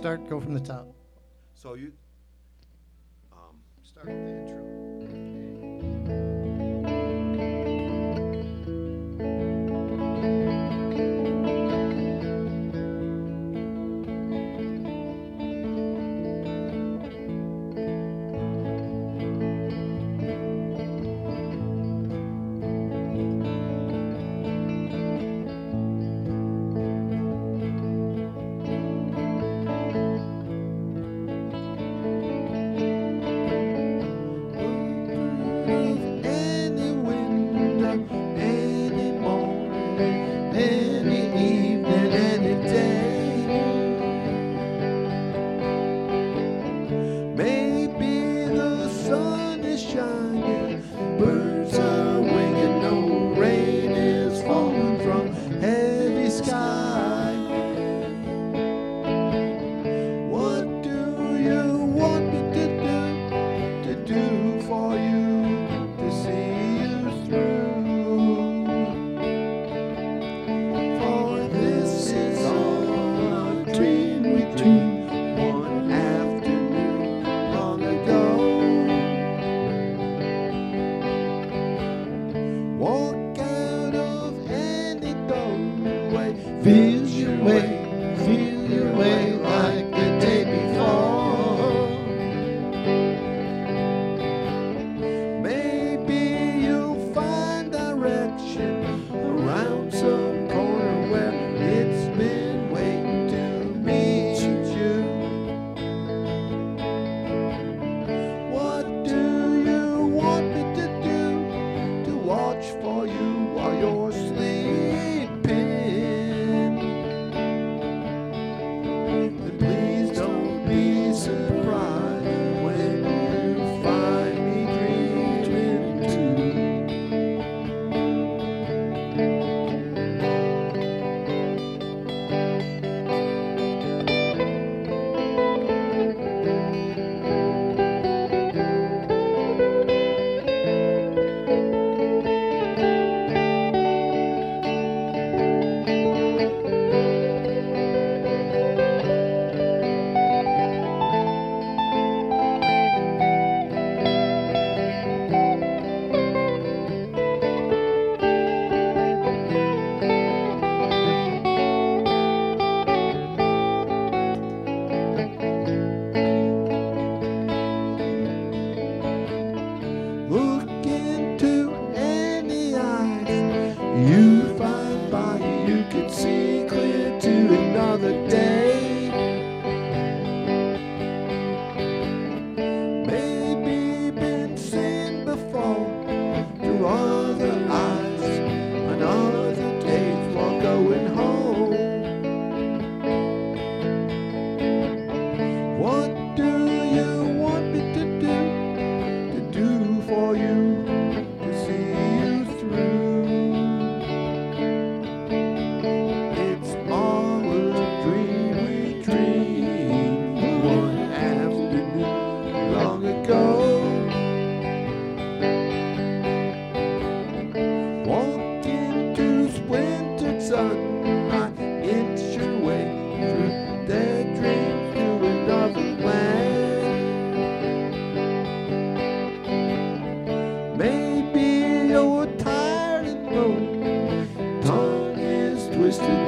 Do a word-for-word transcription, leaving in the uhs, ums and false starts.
start, go from the top. So you, um, Start with the intro. Any window, any morning, any evening, any day. Maybe the sun is shining, birds are winging, no rain is falling from heavy sky. What do you want me to do, to do for you, to see you through? For this is all a dream we dreamed one afternoon long ago. Walk out of any doorway, feel your way, feel your way like the day before. Maybe you'll find direction around some corner where it's been waiting to meet you. What do you want me to do, to watch for you while you're sleeping? And please don't be surprised when you find me dreaming too. Look into any eyes you find by you, you can see clear to another day. Maybe been seen before through other eyes on other days while going home. What do you want me to do, to do for you, to see you through? It's all a dream we dreamed one afternoon long ago. Walk into this winter sunlight, inch your way through their dreams to another land. Maybe you're tired and lonely, tongue is twisted